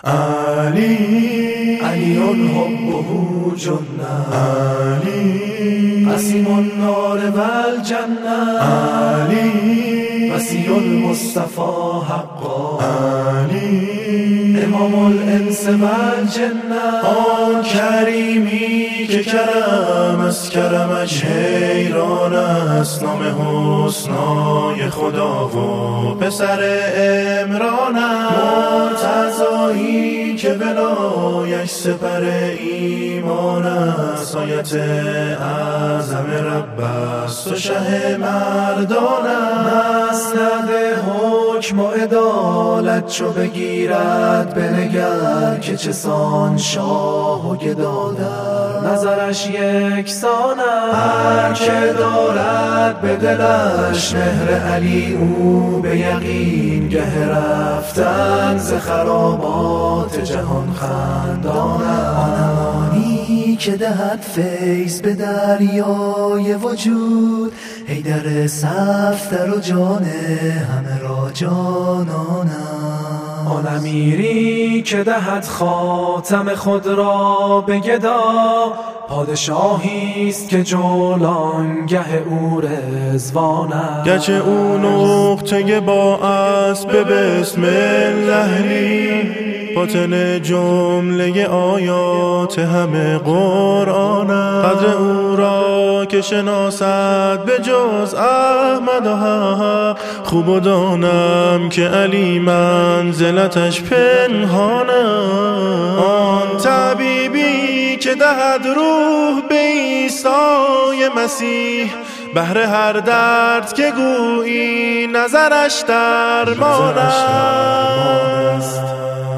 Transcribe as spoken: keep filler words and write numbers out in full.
علی علی حبه جنة علی قسیم النار والجنة علی وصی المصطفى حقا علی امام الانس والجنة آن کریمی که کرم از کرمش حیران است، نام حسنای خدا و پسر عمران است، مرتضایی که بلایش سپر ایمان است، آیت اعظم رب است و شه مردان است. مسند حکم و عدالت چو بگیرد بنگر که چه سان شاه و گدا در نظرش یکسان هر که دارد به دلش مهر علی او به یقین گه رفتن ز خرابات جهان خندان آنانی که دهد فیض به دریای وجود حیدر صفدر و جان همه را جانانم. آن امیری که دهد خاتم خود را به گدا پادشاهیست که جولانگه او رضوان است. گرچه او نقطه با اسب به بسم الله لی باطن جمله آیات همه قرآن است. قدر او را که شناسد به جز احمد و حق، خوب و دانم که علی منزلتش پنهان است. آن طبیبی که دهد روح به عیسی مسیح بهر هر درد که گویی نظرش درمان است.